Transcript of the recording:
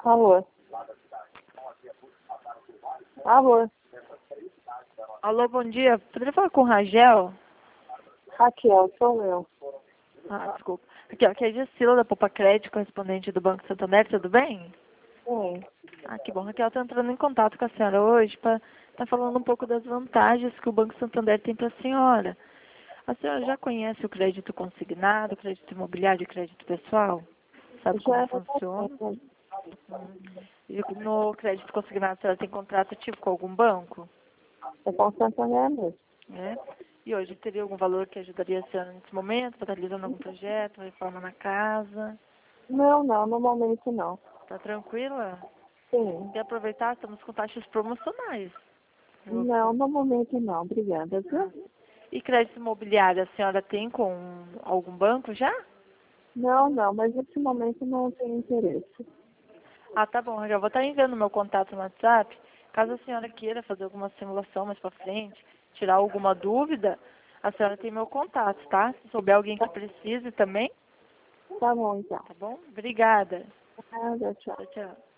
Alô? Alô? Alô, bom dia. Poderia falar com o Rangel? Raquel, sou eu. Ah, desculpa. Aqui é a Gisila da Poupa Crédito, correspondente do Banco Santander, tudo bem? Sim. Ah, que bom. Raquel, estou entrando em contato com a senhora hoje para estar falando um pouco das vantagens que o Banco Santander tem para a senhora. A senhora já conhece o crédito consignado, crédito imobiliário e crédito pessoal? Sabe como Já funciona? E no crédito consignado, a senhora tem contrato ativo com algum banco? é com Santander mesmo. Né? E hoje teria algum valor que ajudaria a senhora nesse momento, para estar realizando algum projeto, reforma na casa? Não, no momento não. Tá tranquila? Sim. Quer aproveitar? Estamos com taxas promocionais. Não, no momento não. Obrigada, viu? E crédito imobiliário, a senhora tem com algum banco já? Não, mas nesse momento não tenho interesse. Ah, tá bom, já vou estar enviando meu contato no WhatsApp. Caso a senhora queira fazer alguma simulação mais para frente, tirar alguma dúvida, a senhora tem meu contato, tá? Se souber alguém que precise também, Tá bom, então. tá bom? Obrigada. Nada, tchau. Tchau, tchau.